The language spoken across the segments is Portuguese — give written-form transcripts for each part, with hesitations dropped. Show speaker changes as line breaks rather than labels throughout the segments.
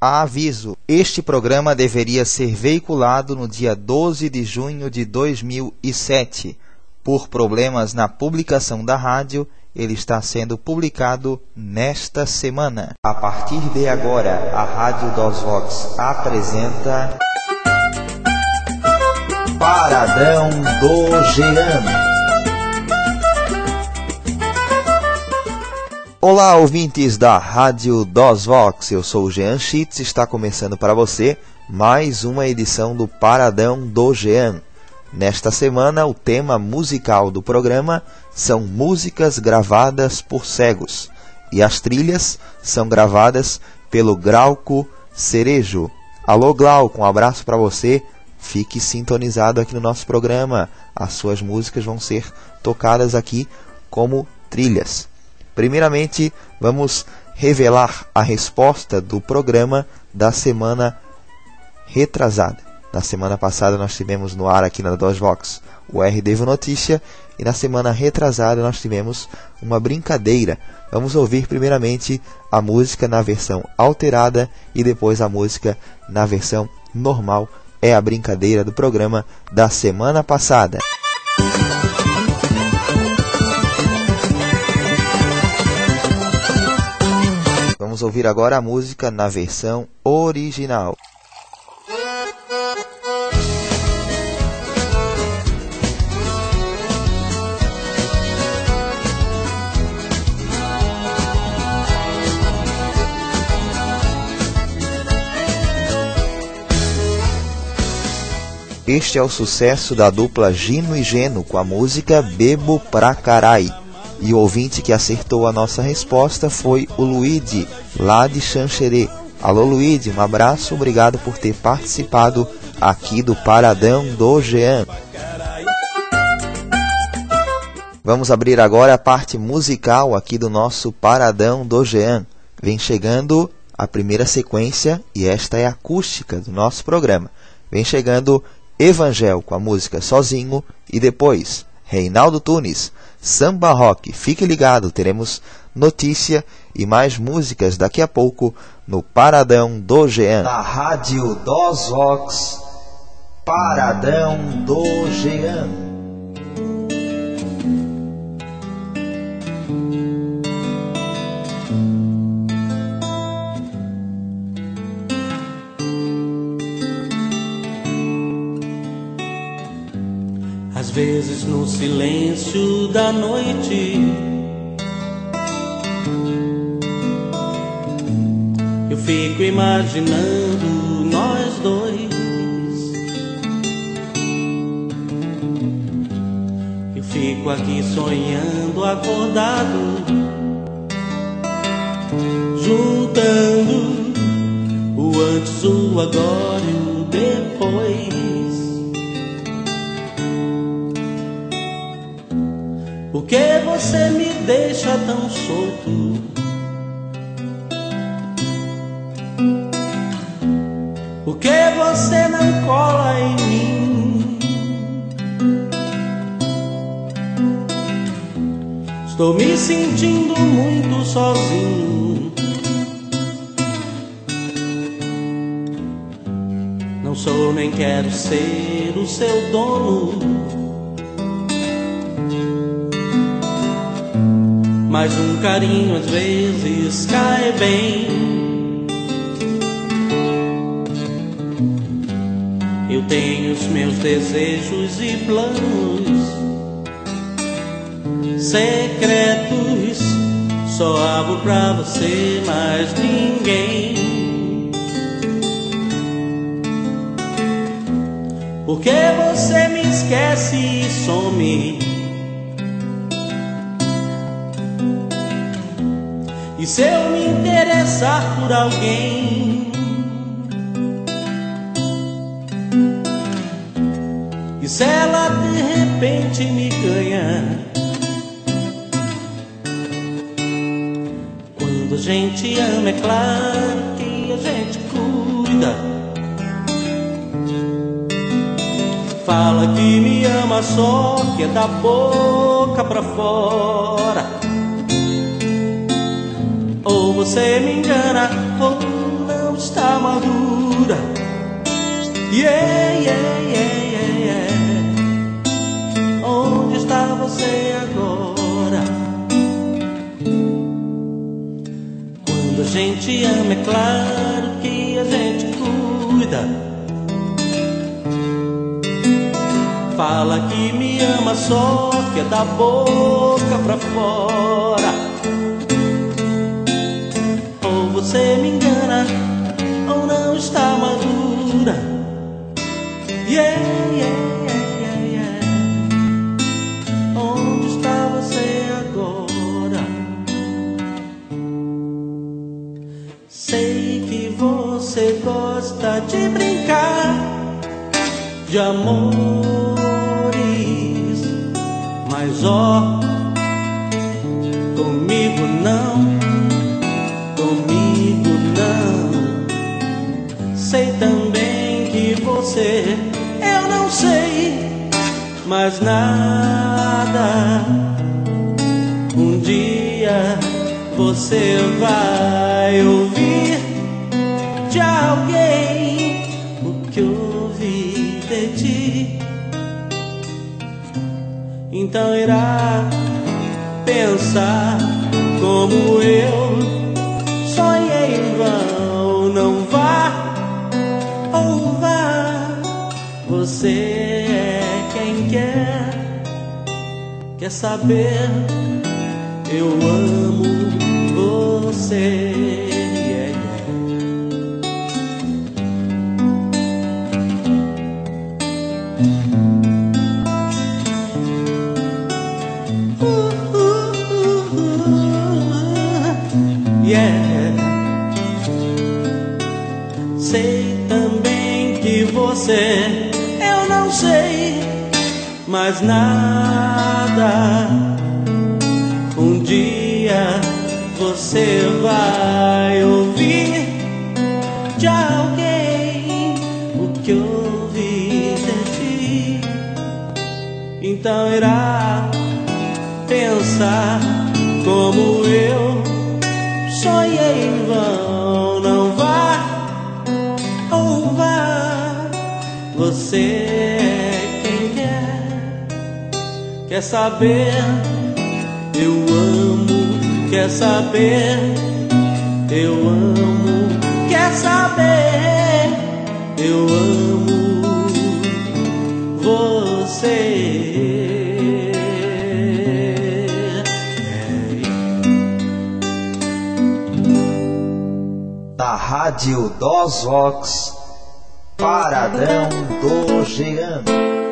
Aviso: este programa deveria ser veiculado no dia 12 de junho de 2007. Por problemas na publicação da rádio, ele está sendo publicado nesta semana. A partir de agora, a Rádio DOSVOX apresenta Paradão do Jean. Olá, ouvintes da Rádio DOSVOX, eu sou o Jean Schitz e está começando para você mais uma edição do Paradão do Jean. Nesta semana, o tema musical do programa são músicas gravadas por cegos e as trilhas são gravadas pelo Glauco Cerejo. Alô Glauco, um abraço para você, fique sintonizado aqui no nosso programa, as suas músicas vão ser tocadas aqui como trilhas. Primeiramente, vamos revelar a resposta do programa da semana retrasada. Na semana passada nós tivemos no ar aqui na DOSVOX o RDV Notícia e na semana retrasada nós tivemos uma brincadeira. Vamos ouvir primeiramente a música na versão alterada e depois a música na versão normal. É a brincadeira do programa da semana passada. Vamos ouvir agora a música na versão original. Este é o sucesso da dupla Gino e Geno com a música Bebo Pra Carai. E o ouvinte que acertou a nossa resposta foi o Luíde, lá de Xanxerê. Alô Luíde, um abraço, obrigado por ter participado aqui do Paradão do Jean. Vamos abrir agora a parte musical aqui do nosso Paradão do Jean. Vem chegando a primeira sequência e esta é a acústica do nosso programa. Vem chegando Evangel com a música Sozinho e depois Reinaldo Tunes, Samba Rock. Fique ligado, teremos notícia e mais músicas daqui a pouco no Paradão do Jean. Da Rádio DOSVOX, Paradão do Jean.
Às vezes no silêncio da noite eu fico imaginando nós dois. Eu fico aqui sonhando acordado, juntando o antes, o agora e o depois. Por que você me deixa tão solto? Por que você não cola em mim? Estou me sentindo muito sozinho. Não sou nem quero ser o seu dono, mas um carinho às vezes cai bem. Eu tenho os meus desejos e planos secretos, só abro pra você, mais ninguém. Por que você me esquece e some? E se eu me interessar por alguém? E se ela de repente me ganha? Quando a gente ama, é claro que a gente cuida. Fala que me ama só que é da boca pra fora. Ou você me engana ou não está está madura. Yeah, yeah, yeah, yeah, yeah. Onde está você agora? Quando a gente ama, é claro que a gente cuida. Fala que me ama, só que é da boca pra fora. Ou você me engana, ou não está madura. Yeah, yeah, yeah, yeah. Onde está você agora? Sei que você gosta de brincar, de amores, mas ó, comigo não, comigo não. Sei também que você, eu não sei mais nada. Um dia você vai ouvir de alguém o que ouvi de ti. Então irá pensar como eu sonhei em vão. Não vá ou vá, você é quem quer saber. Eu amo você. Yeah, yeah. Sei também que você, eu não sei mais nada. Um dia você vai ouvir de alguém o que ouvi de ti. Então irá pensar como eu sonhei em vão. Não vá ou vá, você é quem quer saber. Eu amo, quer saber. Eu amo, quer saber. Eu amo você.
Da Rádio DOSVOX, Paradão do Jean.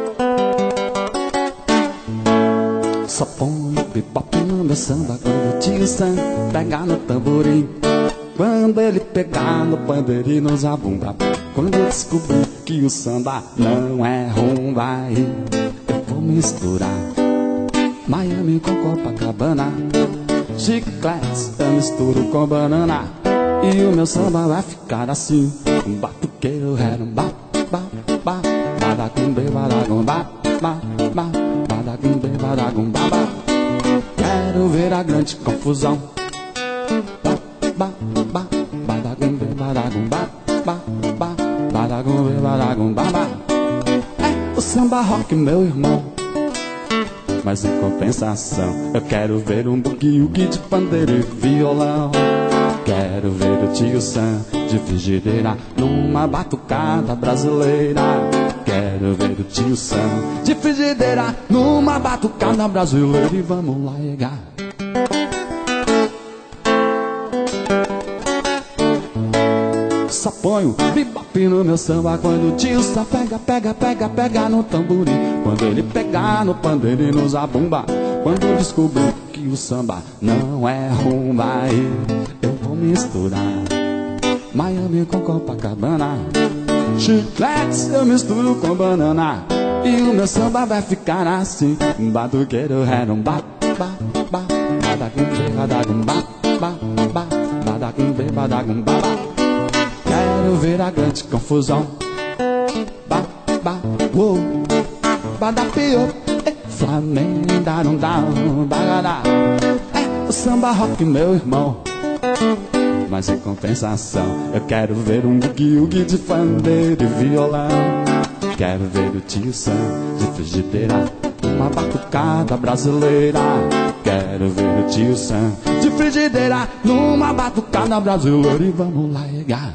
Só põe bebop no meu samba quando o tio Sam pegar no tamborim. Quando ele pegar no pandeirinho no zabumba. Quando eu descobrir que o samba não é rumba, eu vou misturar Miami com Copacabana, chicletes eu misturo com banana. E o meu samba vai ficar assim: um batuqueiro era um ba, ba, ba, badacumbe, badacum, ba, ba, ba, badacumbe, badacum, ba, ba. Quero ver a grande confusão. Ba, ba, ba, badacumbe, badacum, ba, ba, ba, badacumbe, badacum, ba, ba. É o samba rock, meu irmão. Mas em compensação, eu quero ver um bugue-ugue de pandeiro e violão. Quero ver o tio Sam de frigideira numa batucada brasileira. Quero ver o tio Sam de frigideira numa batucada brasileira. E vamos lá chegar. Só ponho bebop no meu samba quando o tio Sam pega no tamborim. Quando ele pegar no pandeiro e no zabumba. Quando eu descobrir que o samba não é rumba, eu vou misturar Miami com Copacabana, chicletes eu misturo com banana. E o meu samba vai ficar assim: batuqueiro era um ba, ba, ba, badacumbe, badacum, ba, ba, ba, badacumbe, badacum, ba, ba. Quero ver a grande confusão. Ba, ba, uou, badapio, Flamengo, darum, darum, bagadá. É o samba rock, meu irmão. mas em compensação eu quero ver um bugue-ugue de pandeiro e violão. Quero ver o tio Sam de frigideira, uma batucada brasileira. Quero ver o tio Sam de frigideira numa batucada brasileira. E vamos lá, regar.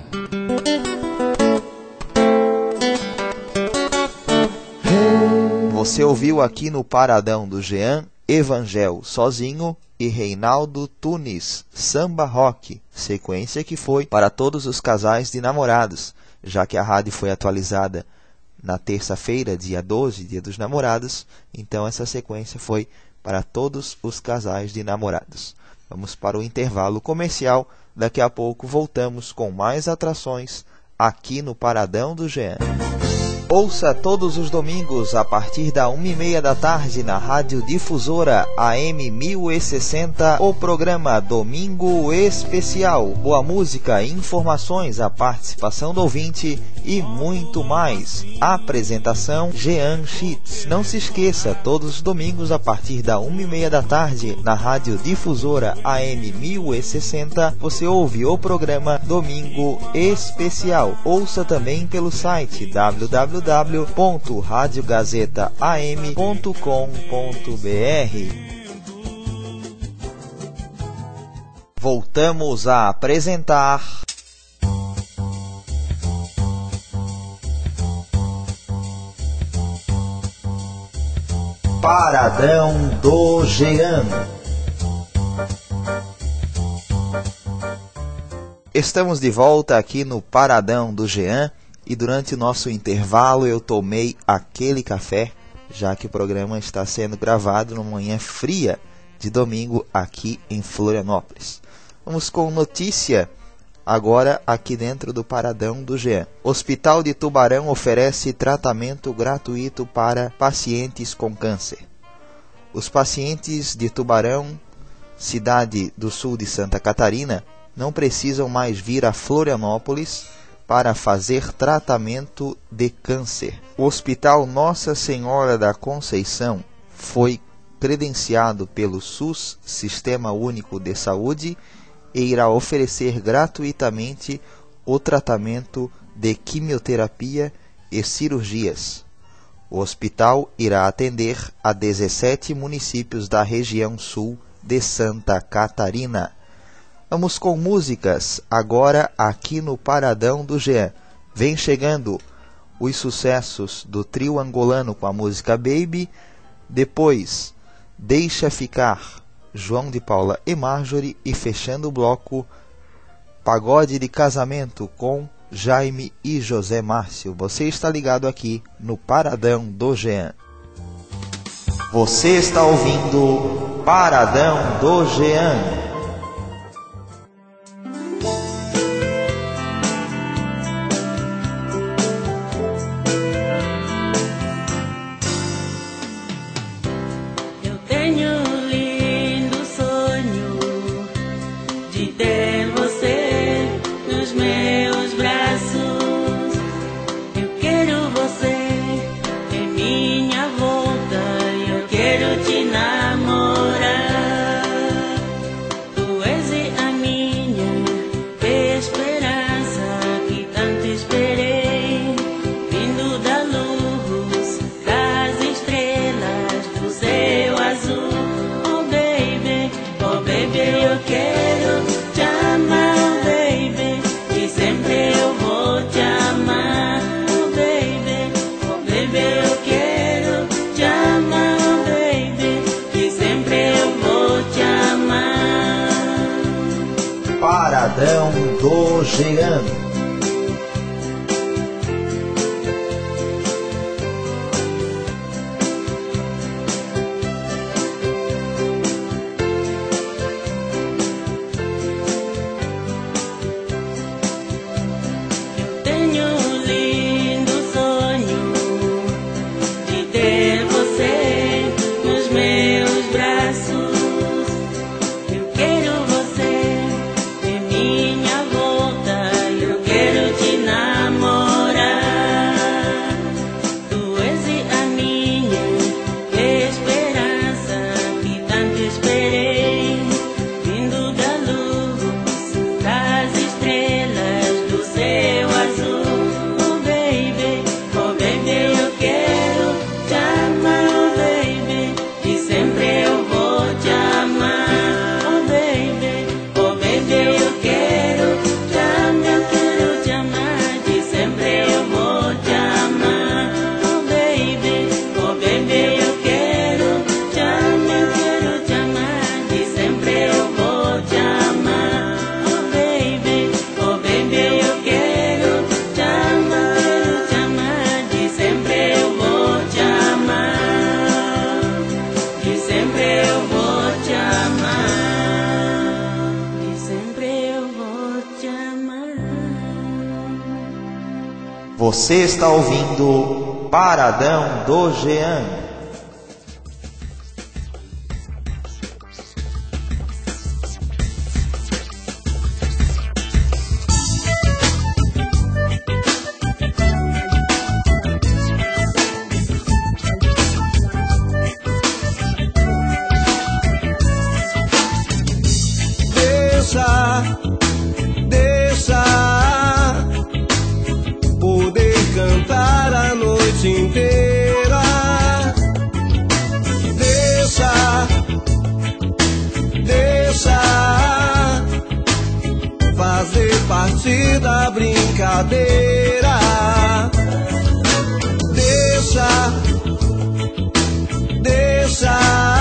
Você ouviu aqui no Paradão do Jean, Evangel Sozinho e Reinaldo Tunis, Samba Rock, sequência que foi para todos os casais de namorados, já que a rádio foi atualizada na terça-feira, dia 12, dia dos namorados, então essa sequência foi para todos os casais de namorados. Vamos para o intervalo comercial, daqui a pouco voltamos com mais atrações aqui no Paradão do Jean. Ouça todos os domingos a partir da 1h30 da tarde na Rádio Difusora AM 1060 o programa Domingo Especial. Boa música, informações, a participação do ouvinte e muito mais. Apresentação Jean Schitz. Não se esqueça, todos os domingos a partir da 1h30 da tarde na Rádio Difusora AM 1060 você ouve o programa Domingo Especial. Ouça também pelo site www.radiogazetaam.com.br. Voltamos a apresentar Paradão do Jean. Estamos de volta aqui no Paradão do Jean. E durante o nosso intervalo eu tomei aquele café, já que o programa está sendo gravado numa manhã fria de domingo aqui em Florianópolis. Vamos com notícia agora aqui dentro do Paradão do Jean. Hospital de Tubarão oferece tratamento gratuito para pacientes com câncer. Os pacientes de Tubarão, cidade do sul de Santa Catarina, não precisam mais vir a Florianópolis para fazer tratamento de câncer. O Hospital Nossa Senhora da Conceição foi credenciado pelo SUS, Sistema Único de Saúde, e irá oferecer gratuitamente o tratamento de quimioterapia e cirurgias. O hospital irá atender a 17 municípios da região sul de Santa Catarina. Vamos com músicas, agora aqui no Paradão do Jean. Vem chegando os sucessos do trio angolano com a música Baby, depois Deixa Ficar, João de Paula e Marjorie, e fechando o bloco, Pagode de Casamento com Jaime e José Márcio. Você está ligado aqui no Paradão do Jean. Você está ouvindo Paradão do Jean. Paradão do Jean.
Eu quero você em minha volta. Eu
Você está ouvindo Paradão do Jean.
Parte da brincadeira, deixa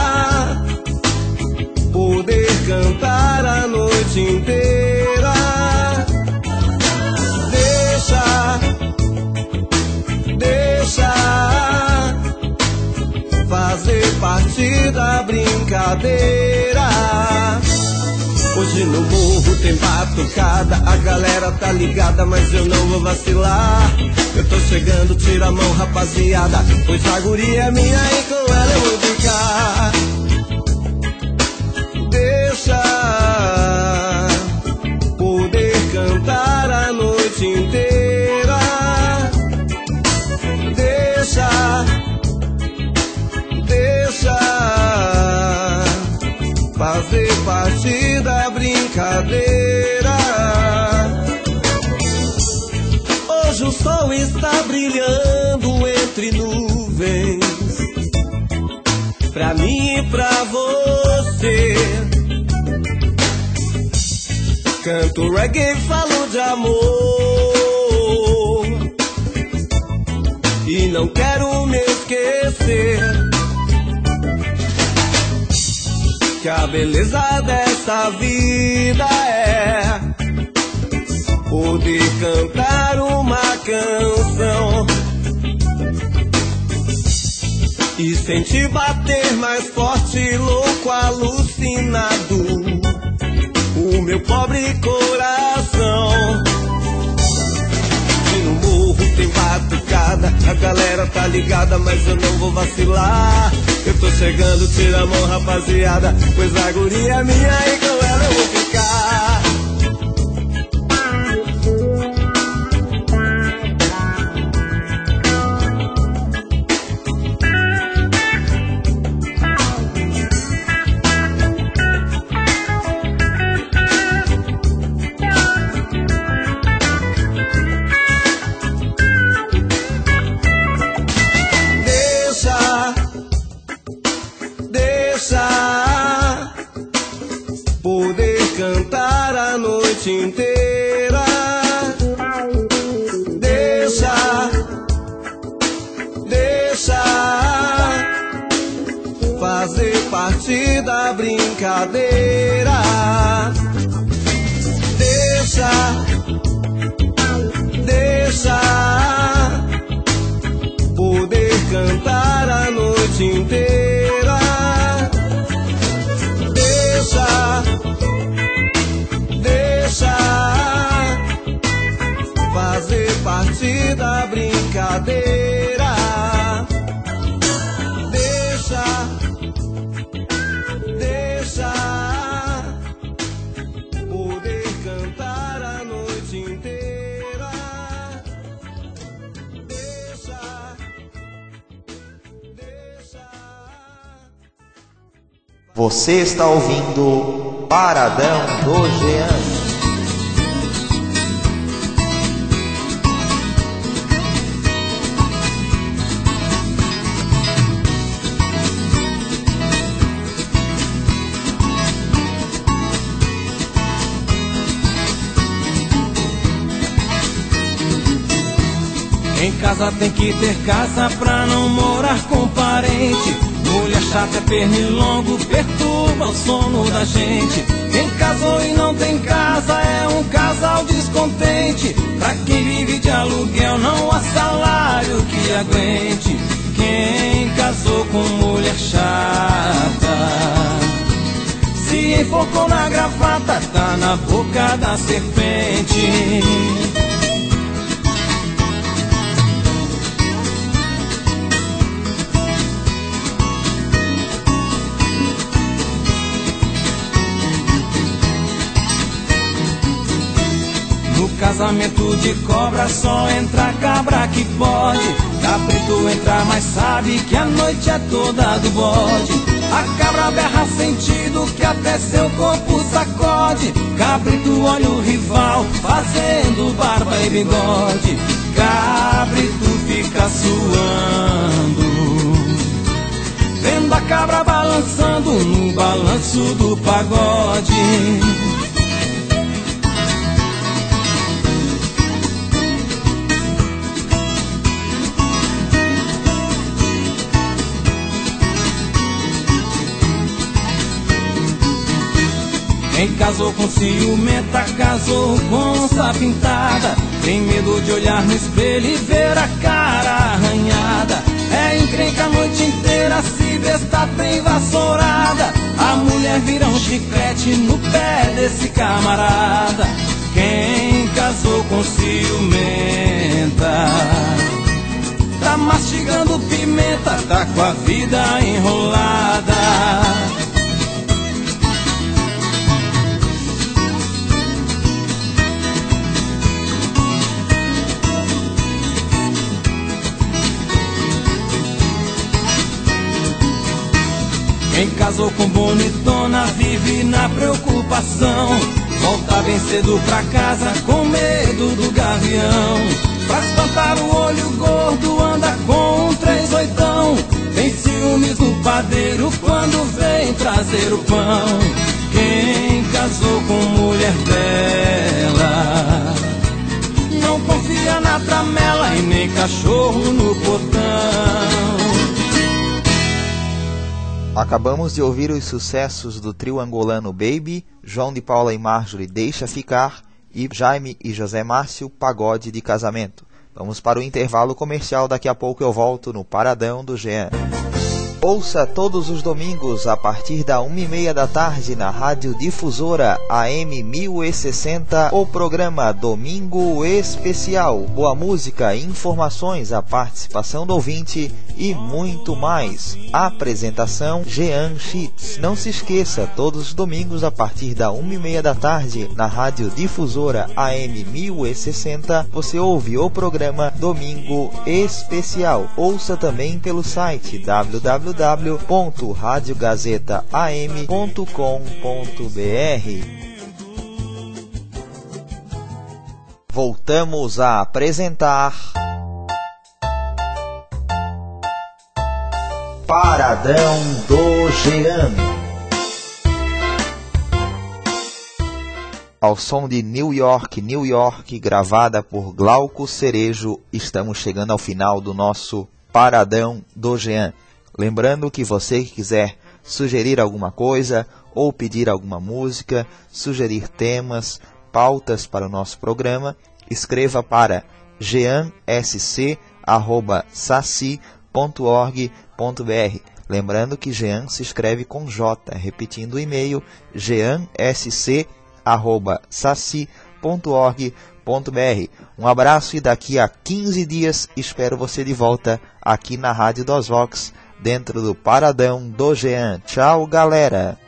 poder cantar a noite inteira, deixa fazer parte da brincadeira. Hoje no morro tem batucada, a galera tá ligada, mas eu não vou vacilar. Eu tô chegando, tira a mão, rapaziada, pois a guria é minha e com ela eu vou ficar. Deixa poder cantar a noite inteira, deixa fazer parte da brincadeira. Hoje o sol está brilhando entre nuvens, pra mim e pra você. Canto reggae, falo de amor e não quero me esquecer que a beleza dessa vida é poder cantar uma canção e sentir bater mais forte, louco, alucinado, o meu pobre coração. E no morro tem batucada, a galera tá ligada, mas eu não vou vacilar. Eu tô chegando, tira a mão, rapaziada, pois a guria é minha e com ela eu vou ficar. Poder cantar a noite inteira, deixa fazer parte da brincadeira, deixa poder cantar a noite inteira, deixa fazer parte da brincadeira, deixa poder cantar a noite inteira, deixa.
Você está ouvindo Paradão do Jean.
Em casa tem que ter casa pra não morar com parente. Mulher chata é pernilongo, perturba o sono da gente. Quem casou e não tem casa é um casal descontente. Pra quem vive de aluguel não há salário que aguente. Quem casou com mulher chata se enforcou na gravata, tá na boca da serpente. casamento de cobra só entra cabra que pode. Cabrito entra, mas sabe que a noite é toda do bode. A cabra berra sentido que até seu corpo sacode. Cabrito olha o rival fazendo barba e bigode. Cabrito fica suando, vendo a cabra balançando no balanço do pagode. Quem casou com ciumenta, casou com onça pintada. Tem medo de olhar no espelho e ver a cara arranhada. É encrenca a noite inteira, se besta tem vassourada. A mulher vira um chiclete no pé desse camarada. Quem casou com ciumenta tá mastigando pimenta, tá com a vida enrolada. Quem casou com bonitona vive na preocupação. Volta bem cedo pra casa com medo do gavião. Pra espantar o olho gordo anda com um 38. Tem ciúmes do padeiro quando vem trazer o pão. Quem casou com mulher bela não confia na tramela e nem cachorro no portão.
Acabamos de ouvir os sucessos do trio angolano Baby, João de Paula e Marjorie Deixa Ficar e Jaime e José Márcio Pagode de Casamento. Vamos para o intervalo comercial, daqui a pouco eu volto no Paradão do Jean. Ouça todos os domingos a partir da 1h30 da tarde na Rádio Difusora AM 1060 o programa Domingo Especial. Boa música, informações, a participação do ouvinte e muito mais. Apresentação Jean Chitz. Não se esqueça, todos os domingos a partir da 1h30 da tarde na Rádio Difusora AM 1060 você ouve o programa Domingo Especial. Ouça também pelo site www.radiogazetaam.com.br. Voltamos a apresentar Paradão do Jean. Ao som de New York, New York, gravada por Glauco Cerejo, estamos chegando ao final do nosso Paradão do Jean. Lembrando que você que quiser sugerir alguma coisa ou pedir alguma música, sugerir temas, pautas para o nosso programa, escreva para jeansc@saci.org.br. Lembrando que Jean se escreve com J, repetindo o e-mail jeansc@saci.org.br. Um abraço e daqui a 15 dias espero você de volta aqui na Rádio DOSVOX, dentro do Paradão do Jean. Tchau, galera!